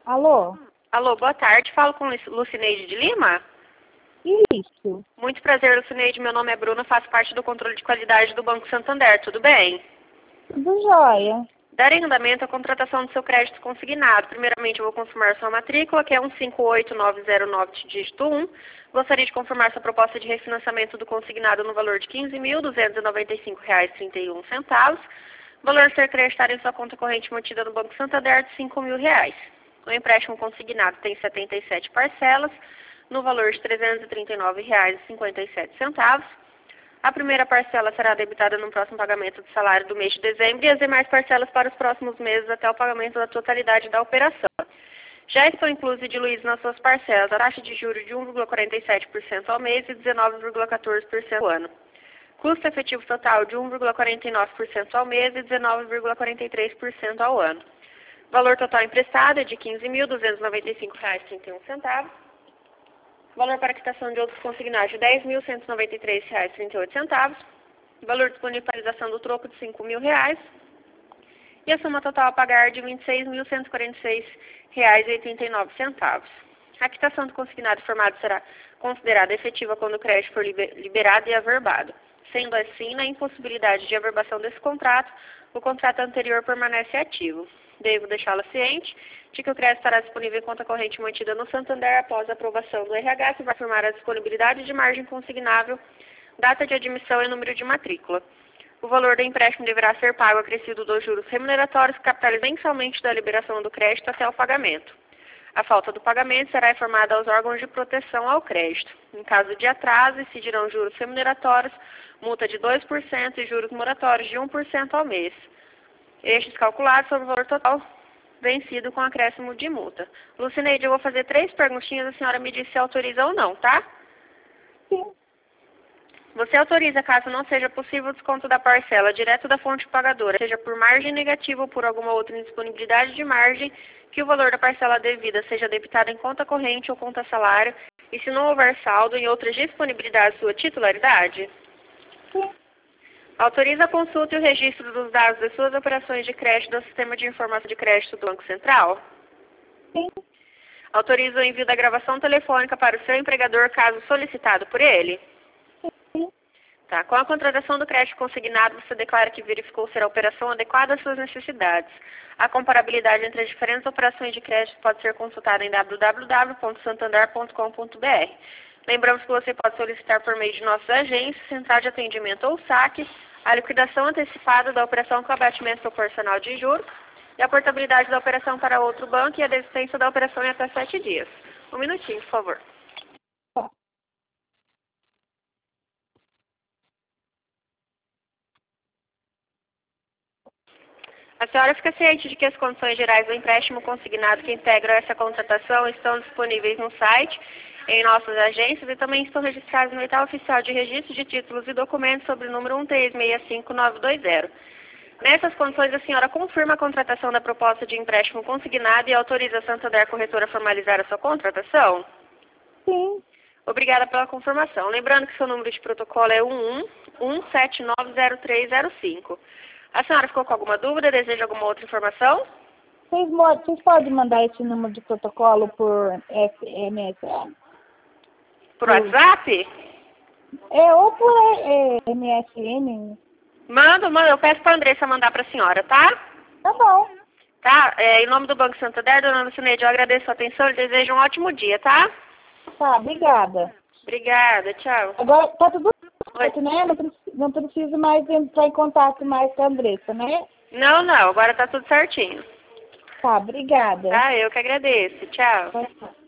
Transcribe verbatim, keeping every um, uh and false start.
Alô? Alô, boa tarde. Falo com Lucineide de Lima? Isso. Muito prazer, Lucineide. Meu nome é Bruna, faço parte do controle de qualidade do Banco Santander. Tudo bem? Tudo jóia. Darei andamento à contratação do seu crédito consignado. Primeiramente, eu vou confirmar sua matrícula, que é um cinco oito nove zero nove, dígito um. Gostaria de confirmar sua proposta de refinanciamento do consignado no valor de quinze mil duzentos e noventa e cinco reais e trinta e um centavos. Valor a ser creditado em sua conta corrente mantida no Banco Santander de cinco mil reais. O empréstimo consignado tem setenta e sete parcelas, no valor de trezentos e trinta e nove reais e cinquenta e sete centavos. A primeira parcela será debitada no próximo pagamento do salário do mês de dezembro e as demais parcelas para os próximos meses até o pagamento da totalidade da operação. Já estão inclusos e diluídos nas suas parcelas a taxa de juros de um vírgula quarenta e sete por cento ao mês e dezenove vírgula quatorze por cento ao ano. Custo efetivo total de um vírgula quarenta e nove por cento ao mês e dezenove vírgula quarenta e três por cento ao ano. Valor total emprestado é de quinze mil duzentos e noventa e cinco reais e trinta e um centavos. Valor para quitação de outros consignados de dez mil cento e noventa e três reais e trinta e oito centavos. Valor de disponibilização do troco de cinco mil reais. E a soma total a pagar de vinte e seis mil cento e quarenta e seis reais e oitenta e nove centavos. A quitação do consignado informado será considerada efetiva quando o crédito for liberado e averbado. Sendo assim, na impossibilidade de averbação desse contrato, o contrato anterior permanece ativo. Devo deixá-la ciente de que o crédito estará disponível em conta corrente mantida no Santander após a aprovação do R H, que vai afirmar a disponibilidade de margem consignável, data de admissão e número de matrícula. O valor do empréstimo deverá ser pago acrescido dos juros remuneratórios que capitalizam mensalmente da liberação do crédito até o pagamento. A falta do pagamento será informada aos órgãos de proteção ao crédito. Em caso de atraso, incidirão juros remuneratórios, multa de dois por cento e juros moratórios de um por cento ao mês. Estes calculados sobre o valor total vencido com acréscimo de multa. Lucineide, eu vou fazer três perguntinhas, a senhora me diz se autoriza ou não, tá? Sim. Você autoriza, caso não seja possível o desconto da parcela direto da fonte pagadora, seja por margem negativa ou por alguma outra indisponibilidade de margem, que o valor da parcela devida seja debitado em conta corrente ou conta salário, e se não houver saldo em outras disponibilidades sua titularidade? Sim. Autoriza a consulta e o registro dos dados das suas operações de crédito do Sistema de Informação de Crédito do Banco Central? Sim. Autoriza o envio da gravação telefônica para o seu empregador, caso solicitado por ele? Sim. Tá. Com a contratação do crédito consignado, você declara que verificou ser a operação adequada às suas necessidades. A comparabilidade entre as diferentes operações de crédito pode ser consultada em w w w ponto santander ponto com ponto b r. Lembramos que você pode solicitar por meio de nossas agências, central de atendimento ou saque, a liquidação antecipada da operação com abatimento proporcional de juros e a portabilidade da operação para outro banco e a desistência da operação em até sete dias. Um minutinho, por favor. Tá. A senhora fica ciente de que as condições gerais do empréstimo consignado que integram essa contratação estão disponíveis no site, em nossas agências e também estão registradas no edital oficial de registro de títulos e documentos sobre o número um três seis cinco nove dois zero. Nessas condições, a senhora confirma a contratação da proposta de empréstimo consignado e autoriza a Santander Corretora a formalizar a sua contratação? Sim. Obrigada pela confirmação. Lembrando que seu número de protocolo é um um um sete nove zero três zero cinco. A senhora ficou com alguma dúvida? Deseja alguma outra informação? Vocês, mo- vocês podem mandar esse número de protocolo por S M S? Por WhatsApp? É, ou por é, M S N. Mando, mando. Eu peço para a Andressa mandar para a senhora, tá? Tá bom. Tá? É, em nome do Banco Santander, dona Lucineide, eu agradeço a atenção e desejo um ótimo dia, tá? Tá, obrigada. Obrigada, tchau. Agora tá tudo Oi. certo, né? Não, preci- não preciso mais entrar em contato mais com a Andressa, né? Não, não, agora tá tudo certinho. Tá, obrigada. Tá? Eu que agradeço. Tchau. Tchau, tchau.